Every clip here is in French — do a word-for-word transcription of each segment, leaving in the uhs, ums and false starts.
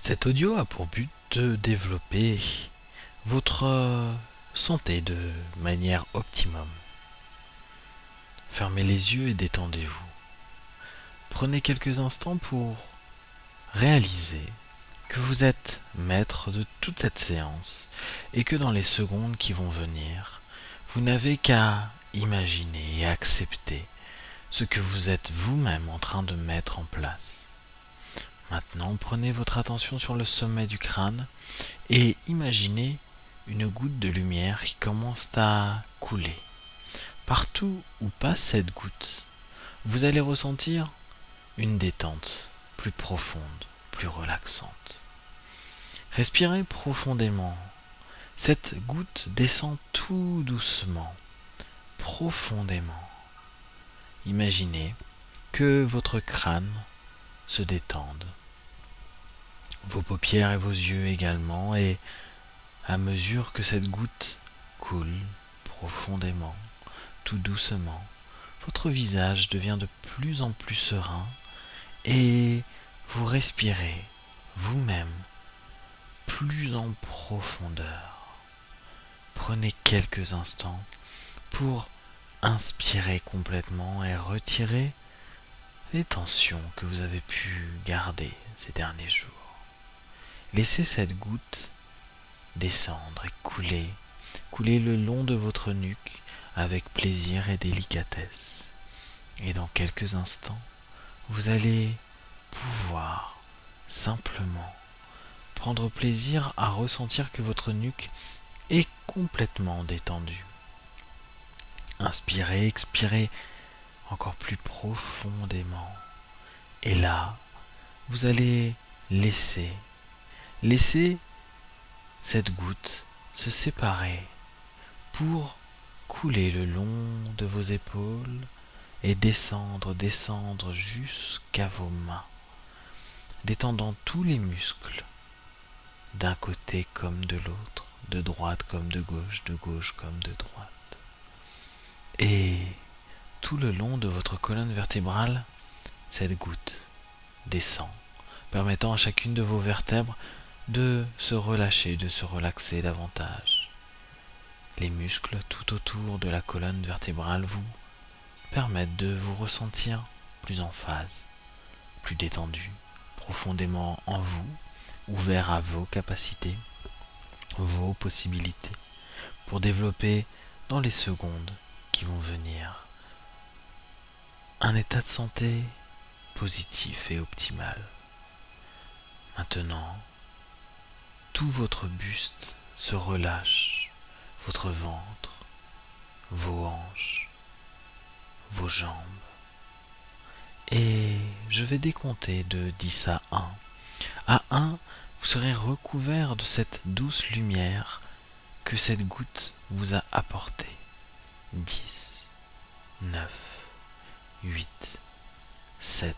Cet audio a pour but de développer votre santé de manière optimum. Fermez les yeux et détendez-vous. Prenez quelques instants pour réaliser que vous êtes maître de toute cette séance et que dans les secondes qui vont venir, vous n'avez qu'à imaginer et accepter ce que vous êtes vous-même en train de mettre en place. Maintenant, prenez votre attention sur le sommet du crâne et imaginez une goutte de lumière qui commence à couler. Partout où passe cette goutte, vous allez ressentir une détente plus profonde, plus relaxante. Respirez profondément. Cette goutte descend tout doucement, profondément. Imaginez que votre crâne se détende, vos paupières et vos yeux également, et à mesure que cette goutte coule profondément, tout doucement, votre visage devient de plus en plus serein et vous respirez vous-même plus en profondeur. Prenez quelques instants pour inspirer complètement et retirer les tensions que vous avez pu garder ces derniers jours. Laissez cette goutte descendre et couler, couler le long de votre nuque avec plaisir et délicatesse. Et dans quelques instants, vous allez pouvoir simplement prendre plaisir à ressentir que votre nuque est complètement détendue. Inspirez, expirez encore plus profondément. Et là, vous allez laisser, laisser cette goutte se séparer pour couler le long de vos épaules et descendre, descendre jusqu'à vos mains, détendant tous les muscles, d'un côté comme de l'autre, de droite comme de gauche, de gauche comme de droite. Et tout le long de votre colonne vertébrale, cette goutte descend, permettant à chacune de vos vertèbres de se relâcher, de se relaxer davantage. Les muscles tout autour de la colonne vertébrale vous permettent de vous ressentir plus en phase, plus détendu, profondément en vous, ouvert à vos capacités, vos possibilités, pour développer dans les secondes qui vont venir un état de santé positif et optimal. Maintenant, tout votre buste se relâche, votre ventre, vos hanches, vos jambes. Et je vais décompter de dix à un. À un, vous serez recouvert de cette douce lumière que cette goutte vous a apportée. dix, neuf, huit, sept,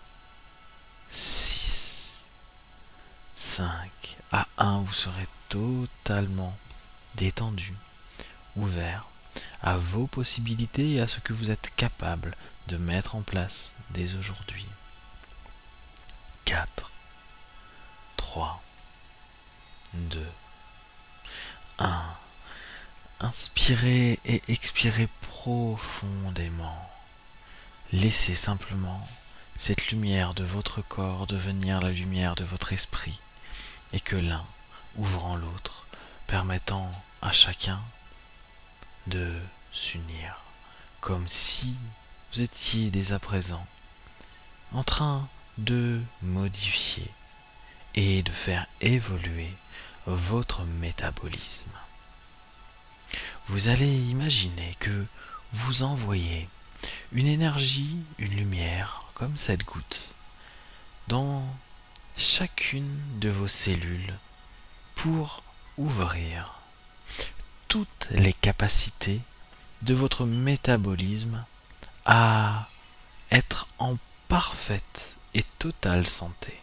six, cinq. À un, vous serez totalement détendu, ouvert à vos possibilités et à ce que vous êtes capable de mettre en place dès aujourd'hui. quatre, trois, deux, un. Inspirez et expirez profondément. Laissez simplement cette lumière de votre corps devenir la lumière de votre esprit, et que l'un ouvrant l'autre, permettant à chacun de s'unir, comme si vous étiez dès à présent en train de modifier et de faire évoluer votre métabolisme. Vous allez imaginer que vous envoyez une énergie, une lumière, comme cette goutte, dans chacune de vos cellules pour ouvrir toutes les capacités de votre métabolisme à être en parfaite et totale santé.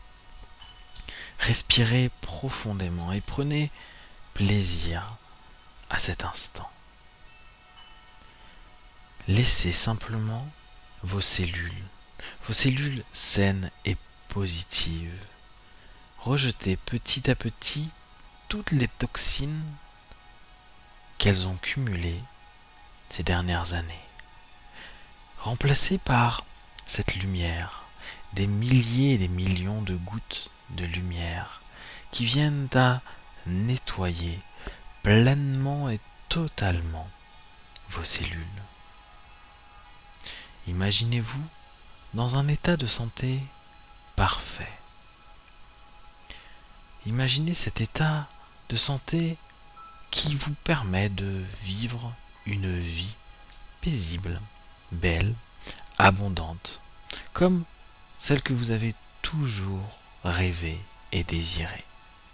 Respirez profondément et prenez plaisir à cet instant. Laissez simplement vos cellules, vos cellules saines et positives, rejeter petit à petit toutes les toxines qu'elles ont cumulées ces dernières années, remplacées par cette lumière, des milliers et des millions de gouttes de lumière qui viennent à nettoyer pleinement et totalement vos cellules. Imaginez-vous dans un état de santé parfait. Imaginez cet état de santé qui vous permet de vivre une vie paisible, belle, abondante, comme celle que vous avez toujours rêvé et désirée.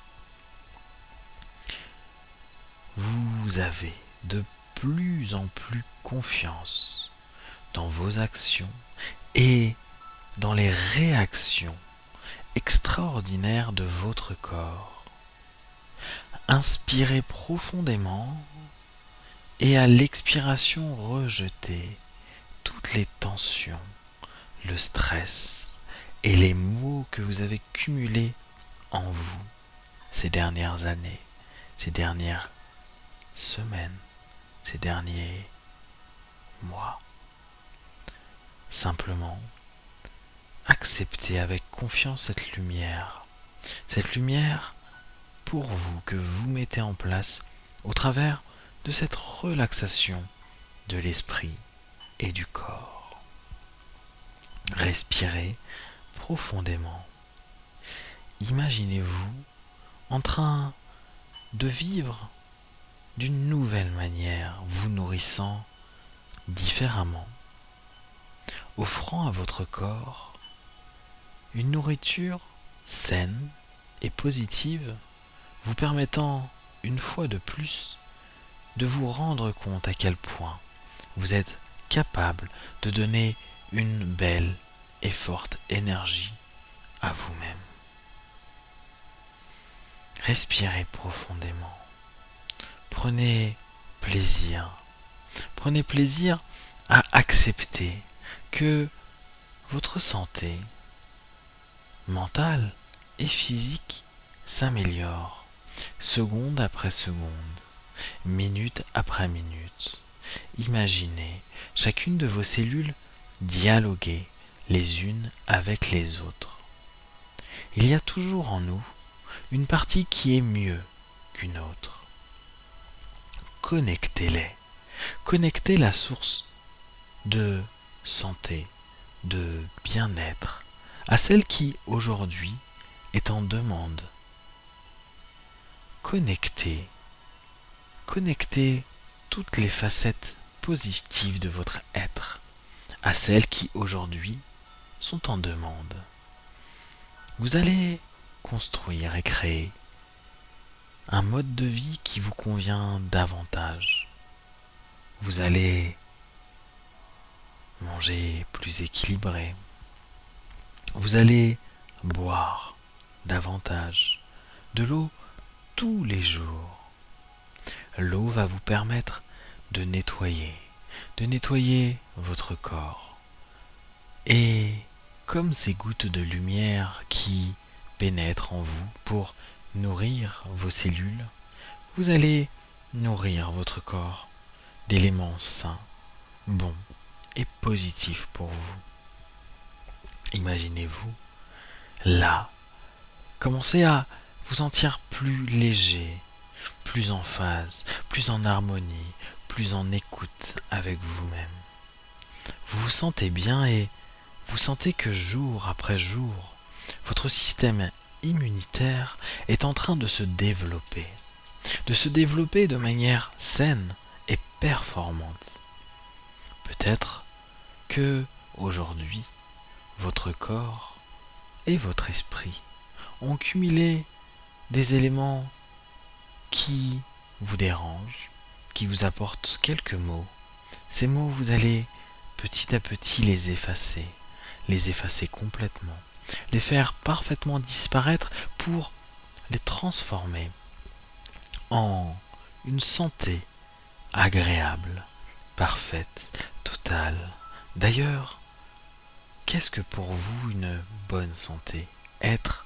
Vous avez de plus en plus confiance dans vos actions et dans les réactions extraordinaires de votre corps. Inspirez profondément et à l'expiration rejetez toutes les tensions, le stress et les maux que vous avez cumulés en vous ces dernières années, ces dernières semaines, ces derniers mois. Simplement, acceptez avec confiance cette lumière, cette lumière pour vous que vous mettez en place au travers de cette relaxation de l'esprit et du corps. Respirez profondément. Imaginez-vous en train de vivre d'une nouvelle manière, vous nourrissant différemment, offrant à votre corps une nourriture saine et positive, vous permettant une fois de plus de vous rendre compte à quel point vous êtes capable de donner une belle et forte énergie à vous-même. Respirez profondément. Prenez plaisir. Prenez plaisir à accepter que votre santé mentale et physique s'améliore seconde après seconde, minute après minute. Imaginez chacune de vos cellules dialoguer les unes avec les autres. Il y a toujours en nous une partie qui est mieux qu'une autre. Connectez-les. Connectez la source de santé, de bien-être à celle qui, aujourd'hui, est en demande. Connectez. Connectez toutes les facettes positives de votre être à celles qui, aujourd'hui, sont en demande. Vous allez construire et créer un mode de vie qui vous convient davantage. Vous allez manger plus équilibré. Vous allez boire davantage de l'eau tous les jours. L'eau va vous permettre de nettoyer, de nettoyer votre corps. Et comme ces gouttes de lumière qui pénètrent en vous pour nourrir vos cellules, vous allez nourrir votre corps d'éléments sains, bons et positifs pour vous. Imaginez-vous là, commencez à vous sentir plus léger, plus en phase, plus en harmonie, plus en écoute avec vous-même. Vous vous sentez bien et vous sentez que jour après jour, votre système immunitaire est en train de se développer, de se développer de manière saine et performante. Peut-être que aujourd'hui, votre corps et votre esprit ont cumulé des éléments qui vous dérangent, qui vous apportent quelques mots. Ces mots, vous allez petit à petit les effacer, les effacer complètement, les faire parfaitement disparaître pour les transformer en une santé agréable, parfaite, totale. D'ailleurs, qu'est-ce que pour vous une bonne santé? Être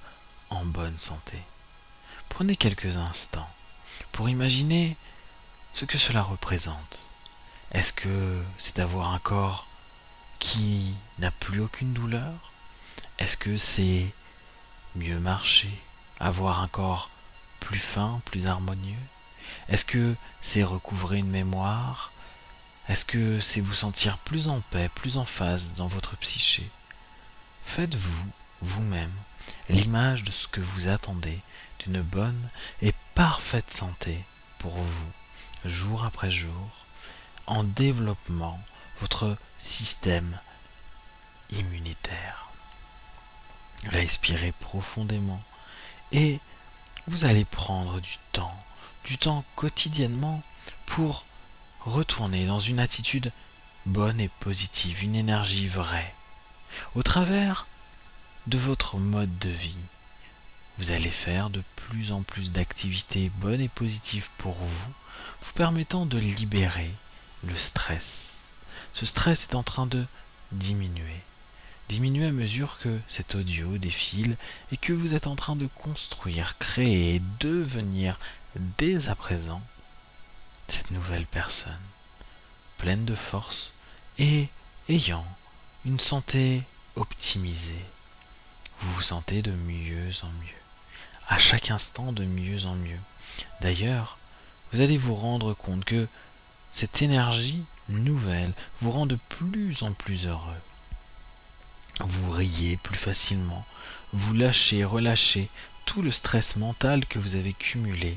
en bonne santé. Prenez quelques instants pour imaginer ce que cela représente. Est-ce que c'est d'avoir un corps qui n'a plus aucune douleur? Est-ce que c'est mieux marcher, avoir un corps plus fin, plus harmonieux? Est-ce que c'est recouvrer une mémoire? Est-ce que c'est vous sentir plus en paix, plus en phase dans votre psyché? Faites-vous, vous-même, l'image de ce que vous attendez d'une bonne et parfaite santé pour vous, jour après jour, en développant votre système immunitaire. Respirez profondément et vous allez prendre du temps, du temps quotidiennement pour retourner dans une attitude bonne et positive, une énergie vraie. Au travers de votre mode de vie, vous allez faire de plus en plus d'activités bonnes et positives pour vous, vous permettant de libérer le stress. Ce stress est en train de diminuer. Diminuer à mesure que cet audio défile et que vous êtes en train de construire, créer, devenir dès à présent cette nouvelle personne, pleine de force et ayant une santé optimisée. Vous vous sentez de mieux en mieux, à chaque instant de mieux en mieux. D'ailleurs, vous allez vous rendre compte que cette énergie nouvelle vous rend de plus en plus heureux. Vous riez plus facilement, vous lâchez, relâchez tout le stress mental que vous avez cumulé.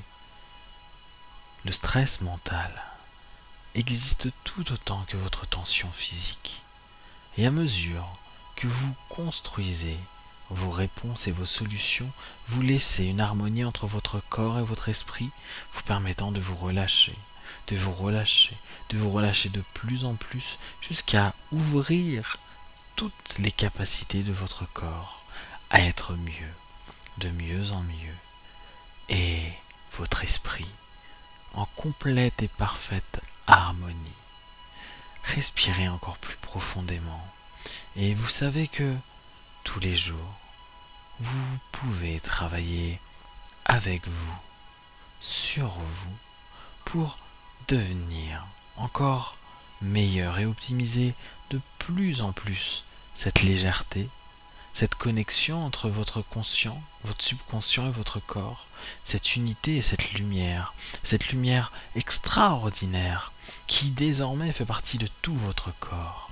Le stress mental existe tout autant que votre tension physique. Et à mesure que vous construisez vos réponses et vos solutions, vous laissez une harmonie entre votre corps et votre esprit, vous permettant de vous relâcher, de vous relâcher, de vous relâcher de plus en plus, jusqu'à ouvrir toutes les capacités de votre corps à être mieux, de mieux en mieux, et votre esprit en complète et parfaite harmonie. Respirez encore plus profondément, et vous savez que tous les jours, vous pouvez travailler avec vous, sur vous, pour devenir encore meilleur et optimiser de plus en plus cette légèreté, cette connexion entre votre conscient, votre subconscient et votre corps, cette unité et cette lumière, cette lumière extraordinaire qui désormais fait partie de tout votre corps.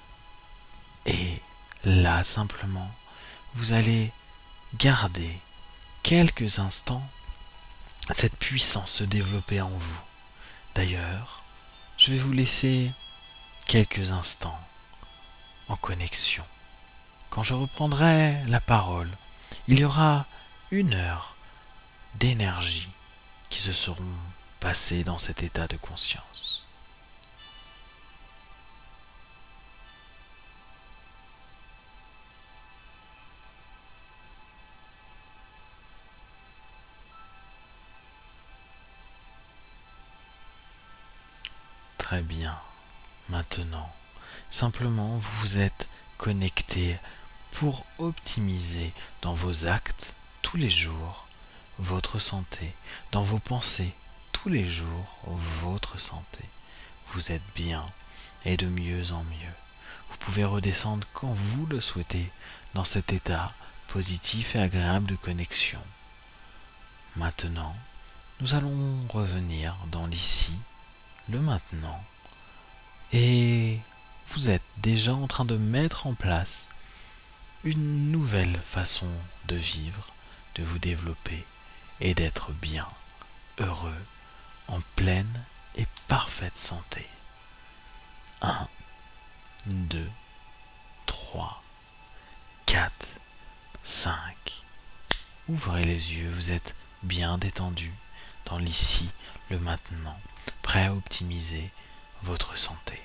Et là, simplement, vous allez garder quelques instants cette puissance se développer en vous. D'ailleurs, je vais vous laisser quelques instants en connexion. Quand je reprendrai la parole, il y aura une heure d'énergie qui se seront passées dans cet état de conscience. Très bien. Maintenant, simplement vous vous êtes connecté pour optimiser dans vos actes tous les jours votre santé, dans vos pensées tous les jours votre santé. Vous êtes bien et de mieux en mieux. Vous pouvez redescendre quand vous le souhaitez dans cet état positif et agréable de connexion. Maintenant, nous allons revenir dans l'ici, le maintenant, et vous êtes déjà en train de mettre en place une nouvelle façon de vivre, de vous développer et d'être bien, heureux, en pleine et parfaite santé. un, deux, trois, quatre, cinq. Ouvrez les yeux, vous êtes bien détendu dans l'ici, le maintenant, prêt à optimiser votre santé.